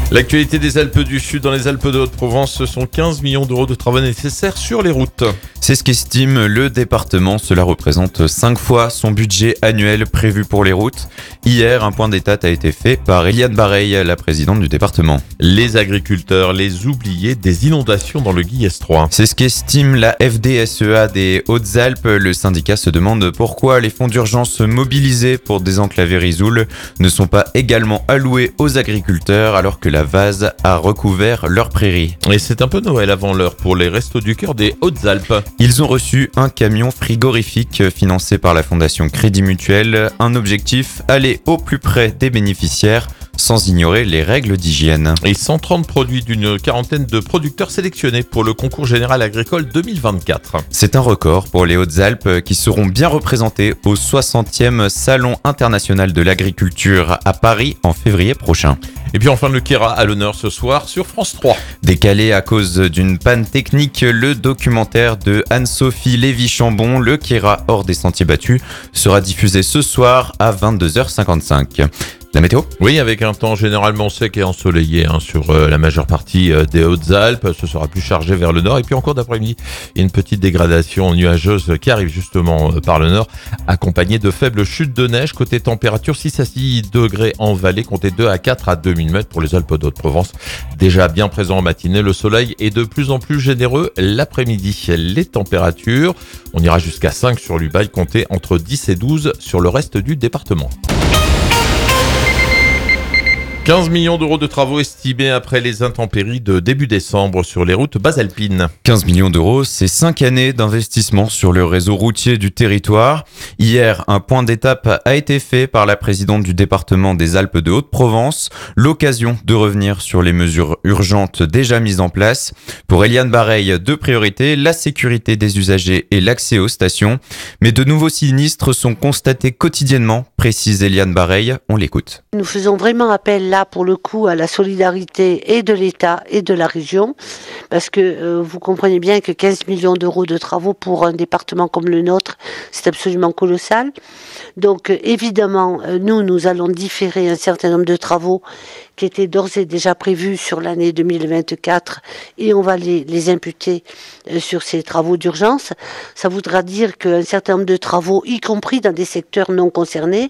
L'actualité des Alpes du Sud dans les Alpes de Haute-Provence, ce sont 15 millions d'euros de travaux nécessaires sur les routes. C'est ce qu'estime le département. Cela représente 5 fois son budget annuel prévu pour les routes. Hier, un point d'état a été fait par Eliane Bareil, la présidente du département. Les agriculteurs, les oubliés des inondations dans le Guillestre 3. C'est ce qu'estime la FDSEA des Hautes-Alpes. Le syndicat se demande pourquoi les fonds d'urgence mobilisés pour désenclaver Risoul ne sont pas également alloués aux agriculteurs alors que la vase a recouvert leurs prairies. Et c'est un peu Noël avant l'heure pour les Restos du Cœur des Hautes-Alpes. Ils ont reçu un camion frigorifique financé par la Fondation Crédit Mutuel. Un objectif, aller au plus près des bénéficiaires sans ignorer les règles d'hygiène. Et 130 produits d'une quarantaine de producteurs sélectionnés pour le concours général agricole 2024. C'est un record pour les Hautes-Alpes qui seront bien représentés au 60e Salon international de l'agriculture à Paris en février prochain. Et puis enfin le Kéra à l'honneur ce soir sur France 3. Décalé à cause d'une panne technique, le documentaire de Anne-Sophie Lévy-Chambon, Le Kéra hors des sentiers battus, sera diffusé ce soir à 22h55. La météo ? Oui, avec un temps généralement sec et ensoleillé sur la majeure partie des Hautes-Alpes. Ce sera plus chargé vers le nord. Et puis en cours d'après-midi, il y a une petite dégradation nuageuse qui arrive justement par le nord, accompagnée de faibles chutes de neige. Côté température, 6 à 6 degrés en vallée, comptez 2 à 4 à 2000 mètres pour les Alpes d'Haute-Provence. Déjà bien présent en matinée, le soleil est de plus en plus généreux l'après-midi. Les températures, on ira jusqu'à 5 sur l'Ubaye, comptez entre 10 et 12 sur le reste du département. 15 millions d'euros de travaux estimés après les intempéries de début décembre sur les routes basalpines. 15 millions d'euros, c'est 5 années d'investissement sur le réseau routier du territoire. Hier, un point d'étape a été fait par la présidente du département des Alpes de Haute-Provence. L'occasion de revenir sur les mesures urgentes déjà mises en place. Pour Eliane Bareil, deux priorités, la sécurité des usagers et l'accès aux stations. Mais de nouveaux sinistres sont constatés quotidiennement, précise Eliane Bareil. On l'écoute. Nous faisons vraiment appel là pour le coup à la solidarité et de l'État et de la région, parce que vous comprenez bien que 15 millions d'euros de travaux pour un département comme le nôtre, c'est absolument colossal. Donc évidemment, nous allons différer un certain nombre de travaux qui étaient d'ores et déjà prévus sur l'année 2024 et on va les imputer sur ces travaux d'urgence. Ça voudra dire qu'un certain nombre de travaux, y compris dans des secteurs non concernés,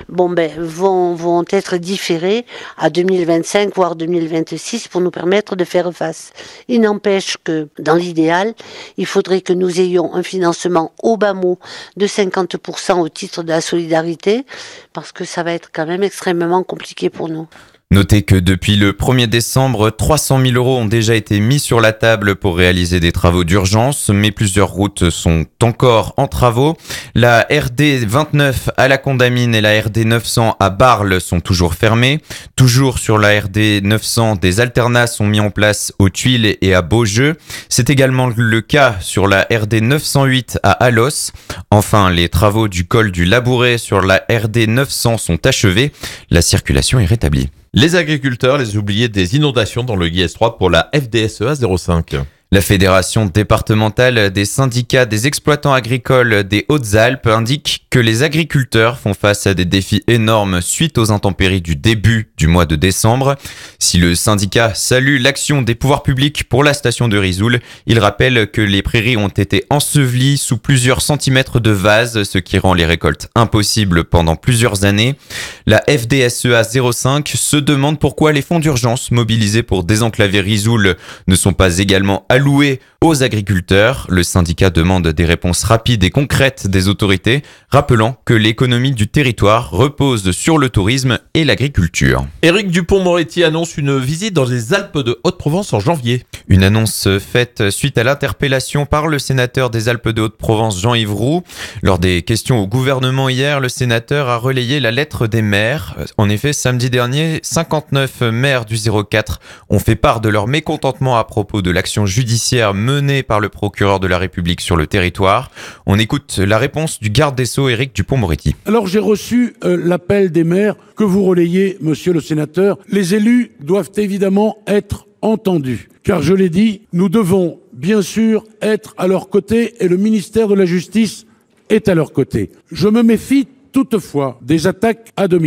vont être différés à 2025 voire 2026 pour nous permettre de faire face. Il n'empêche que dans l'idéal, il faudrait que nous ayons un financement au bas mot de 50% au titre de la solidarité, parce que ça va être quand même extrêmement compliqué pour nous. Notez que depuis le 1er décembre, 300 000 euros ont déjà été mis sur la table pour réaliser des travaux d'urgence, mais plusieurs routes sont encore en travaux. La RD 29 à la Condamine et la RD 900 à Barle sont toujours fermées. Toujours sur la RD 900, des alternats sont mis en place aux Tuiles et à Beaujeu. C'est également le cas sur la RD 908 à Alos. Enfin, les travaux du col du Labouret sur la RD 900 sont achevés. La circulation est rétablie. Les agriculteurs, les oubliés des inondations dans le Guillestre 3 pour la FDSEA 05. La Fédération départementale des syndicats des exploitants agricoles des Hautes-Alpes indique que les agriculteurs font face à des défis énormes suite aux intempéries du début du mois de décembre. Si le syndicat salue l'action des pouvoirs publics pour la station de Risoul, il rappelle que les prairies ont été ensevelies sous plusieurs centimètres de vase, ce qui rend les récoltes impossibles pendant plusieurs années. La FDSEA 05 se demande pourquoi les fonds d'urgence mobilisés pour désenclaver Risoul ne sont pas également alloués aux agriculteurs. Le syndicat demande des réponses rapides et concrètes des autorités, rappelant que l'économie du territoire repose sur le tourisme et l'agriculture. Éric Dupond-Moretti annonce une visite dans les Alpes de Haute-Provence en janvier. Une annonce faite suite à l'interpellation par le sénateur des Alpes de Haute-Provence, Jean-Yves Roux. Lors des questions au gouvernement hier, le sénateur a relayé la lettre des maires. En effet, samedi dernier, 59 maires du 04 ont fait part de leur mécontentement à propos de l'action judiciaire menée par le procureur de la République sur le territoire. On écoute la réponse du garde des Sceaux, Éric Dupond-Moretti. Alors j'ai reçu l'appel des maires que vous relayez, monsieur le sénateur. Les élus doivent évidemment être entendus. Car je l'ai dit, nous devons bien sûr être à leur côté et le ministère de la Justice est à leur côté. Je me méfie toutefois des attaques ad hominem.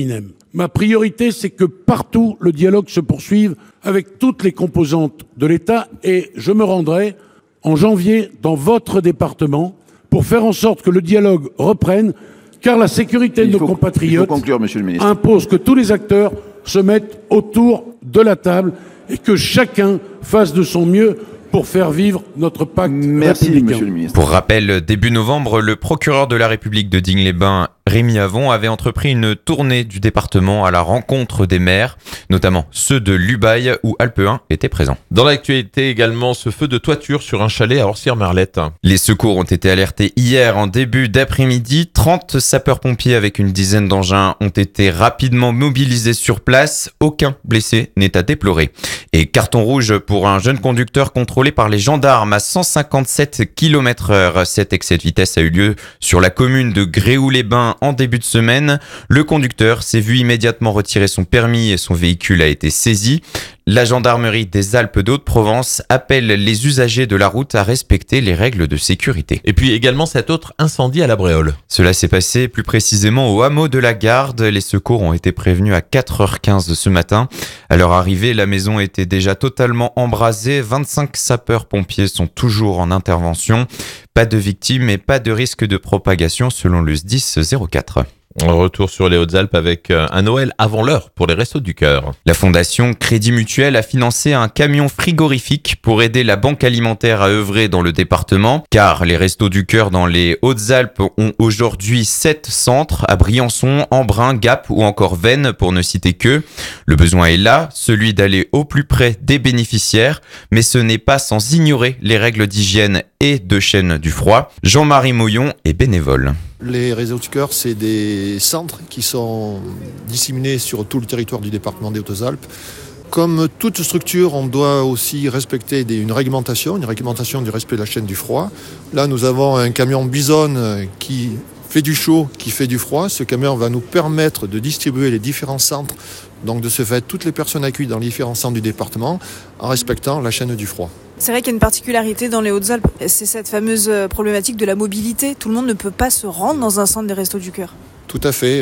Ma priorité, c'est que partout, le dialogue se poursuive avec toutes les composantes de l'État et je me rendrai en janvier dans votre département pour faire en sorte que le dialogue reprenne, car la sécurité de nos compatriotes impose que tous les acteurs se mettent autour de la table et que chacun fasse de son mieux pour faire vivre notre pacte républicain. Monsieur le ministre. Pour rappel, début novembre, le procureur de la République de Digne-les-Bains, Rémi Avon, avait entrepris une tournée du département à la rencontre des maires, notamment ceux de Lubaï où Alpe 1 était présent. Dans l'actualité également, ce feu de toiture sur un chalet à Orsières-Merlette. Les secours ont été alertés hier en début d'après-midi. 30 sapeurs-pompiers avec une dizaine d'engins ont été rapidement mobilisés sur place. Aucun blessé n'est à déplorer. Et carton rouge pour un jeune conducteur contrôlé par les gendarmes à 157 km/h. Cet excès de vitesse a eu lieu sur la commune de Gréoux-les-Bains en début de semaine. Le conducteur s'est vu immédiatement retirer son permis et son véhicule a été saisi. La gendarmerie des Alpes d'Haute-Provence appelle les usagers de la route à respecter les règles de sécurité. Et puis également cet autre incendie à la Bréole. Cela s'est passé plus précisément au hameau de la Garde. Les secours ont été prévenus à 4h15 ce matin. À leur arrivée, la maison était déjà totalement embrasée. 25 sapeurs-pompiers sont toujours en intervention. Pas de victimes et pas de risque de propagation selon le SDIS 04. Retour sur les Hautes-Alpes avec un Noël avant l'heure pour les Restos du Cœur. La fondation Crédit Mutuel a financé un camion frigorifique pour aider la banque alimentaire à œuvrer dans le département, car les Restos du Cœur dans les Hautes-Alpes ont aujourd'hui 7 centres à Briançon, Embrun, Gap ou encore Veynes pour ne citer que. Le besoin est là, celui d'aller au plus près des bénéficiaires, mais ce n'est pas sans ignorer les règles d'hygiène et de chaîne du froid. Jean-Marie Mouillon est bénévole. Les Restos du Cœur, c'est des centres qui sont disséminés sur tout le territoire du département des Hautes-Alpes. Comme toute structure, on doit aussi respecter une réglementation du respect de la chaîne du froid. Là, nous avons un camion Bison qui fait du chaud, qui fait du froid. Ce camion va nous permettre de distribuer les différents centres, donc de ce fait, toutes les personnes accueillies dans les différents centres du département en respectant la chaîne du froid. C'est vrai qu'il y a une particularité dans les Hautes-Alpes, c'est cette fameuse problématique de la mobilité. Tout le monde ne peut pas se rendre dans un centre des Restos du Cœur. Tout à fait.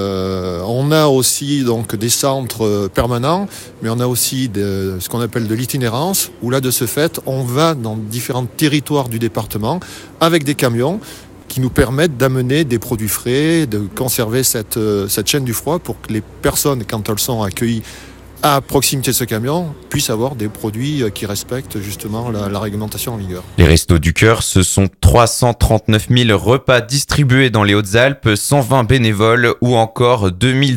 On a aussi donc des centres permanents, mais on a aussi ce qu'on appelle de l'itinérance, où là, de ce fait, on va dans différents territoires du département avec des camions qui nous permettent d'amener des produits frais, de conserver cette chaîne du froid pour que les personnes, quand elles sont accueillies à proximité de ce camion, puissent avoir des produits qui respectent justement la réglementation en vigueur. Les Restos du Cœur, ce sont 339 000 repas distribués dans les Hautes-Alpes, 120 bénévoles ou encore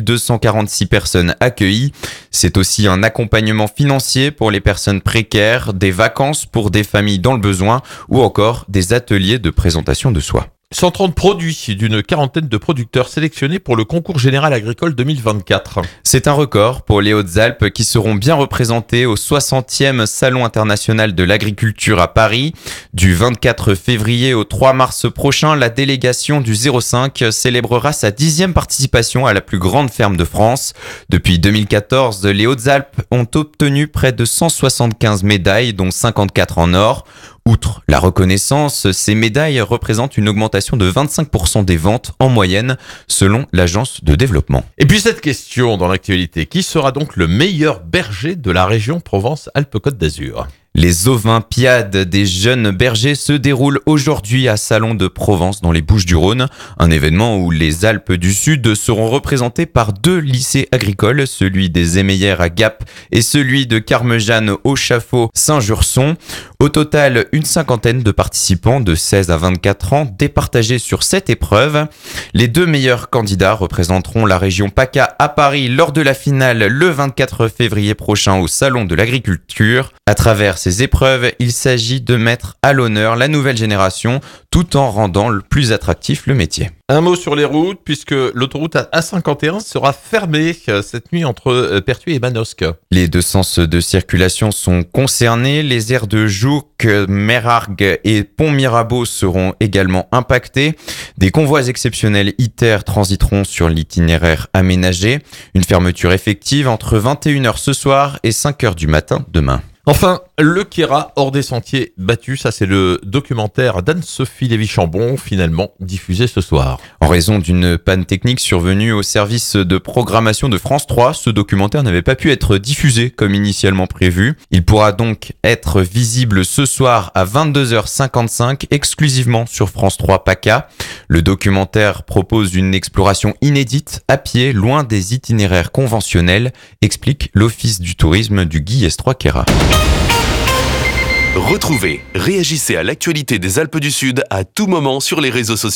2246 personnes accueillies. C'est aussi un accompagnement financier pour les personnes précaires, des vacances pour des familles dans le besoin ou encore des ateliers de présentation de soi. 130 produits d'une quarantaine de producteurs sélectionnés pour le concours général agricole 2024. C'est un record pour les Hautes-Alpes qui seront bien représentés au 60e Salon international de l'agriculture à Paris. Du 24 février au 3 mars prochain, la délégation du 05 célébrera sa 10e participation à la plus grande ferme de France. Depuis 2014, les Hautes-Alpes ont obtenu près de 175 médailles, dont 54 en or. Outre la reconnaissance, ces médailles représentent une augmentation de 25% des ventes en moyenne, selon l'agence de développement. Et puis cette question dans l'actualité, qui sera donc le meilleur berger de la région Provence-Alpes-Côte d'Azur ? Les Olympiades des jeunes bergers se déroulent aujourd'hui à Salon de Provence dans les Bouches-du-Rhône, un événement où les Alpes du Sud seront représentées par 2 lycées agricoles, celui des Émeillères à Gap et celui de Carmejane au Chafaud Saint-Jurson. Au total, une cinquantaine de participants de 16 à 24 ans départagés sur 7 épreuves. Les 2 meilleurs candidats représenteront la région PACA à Paris lors de la finale le 24 février prochain au Salon de l'Agriculture. À travers ces épreuves, il s'agit de mettre à l'honneur la nouvelle génération tout en rendant le plus attractif le métier. Un mot sur les routes, puisque l'autoroute A51 sera fermée cette nuit entre Pertuis et Manosque. Les 2 sens de circulation sont concernés. Les aires de Jouques, Mérargues et Pont-Mirabeau seront également impactés. Des convois exceptionnels ITER transiteront sur l'itinéraire aménagé. Une fermeture effective entre 21h ce soir et 5h du matin demain. Enfin, le Kéra hors des sentiers battus, ça c'est le documentaire d'Anne-Sophie Lévy-Chambon, finalement diffusé ce soir. En raison d'une panne technique survenue au service de programmation de France 3, ce documentaire n'avait pas pu être diffusé comme initialement prévu. Il pourra donc être visible ce soir à 22h55 exclusivement sur France 3 PACA. Le documentaire propose une exploration inédite à pied, loin des itinéraires conventionnels, explique l'Office du tourisme du Guillès 3 Kéra. Retrouvez, réagissez à l'actualité des Alpes du Sud à tout moment sur les réseaux sociaux.